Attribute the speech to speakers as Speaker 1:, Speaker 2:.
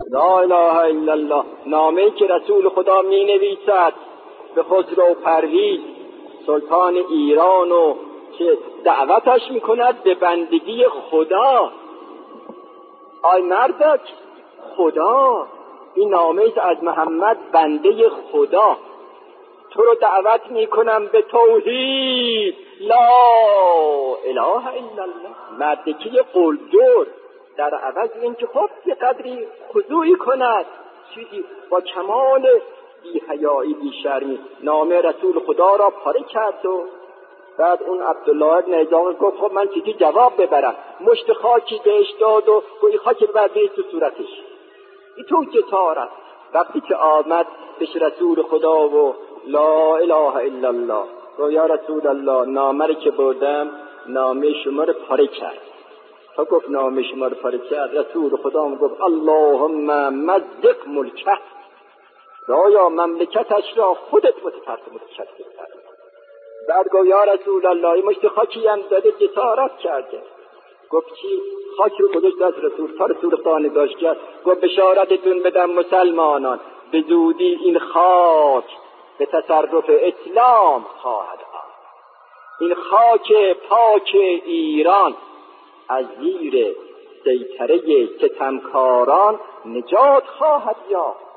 Speaker 1: لا اله الا الله، نامه‌ای که رسول خدا می نویسد به خسرو پرویز سلطان ایران و که دعوتش می کند به بندگی خدا. آی مردک، خدا، این نامه از محمد بنده خدا، تو رو دعوت می کنم به توحید لا اله الا الله. مردکی قلدر در عوض این که خب یه قدری خضوعی کند، چیزی با کمال بی حیایی بی شرمی نامه رسول خدا را پاره کرد. و بعد اون عبدالله بن نظام گفت خب من چیزی جواب ببرم، مشت خاکی بهش داد و گویی خاکی رو برده تو صورتش. این تو جسارت. وقتی که آمد پیش رسول خدا و لا اله الا الله گفت یا رسول الله، نامه رو که بردم نامه شما رو پاره کرد. تا گفت نامه شما رو پاره کرد، رسول خدا گفت اللهم مزق ملکه، یا مملکتش را خودت متشکل کرد. بعد گفت یا رسول الله، این مشت خاکی هم داده جسارت کرده. گفت چی؟ خاک رو گذاشت از رسول، تا رسول خدا نگاش کرد گفت بشارتتون بدم مسلمانان، به زودی این خاک به تصرف اسلام خواهد آمد. این خاک پاک ایران از زیر سیطره ستمکاران نجات خواهد یافت.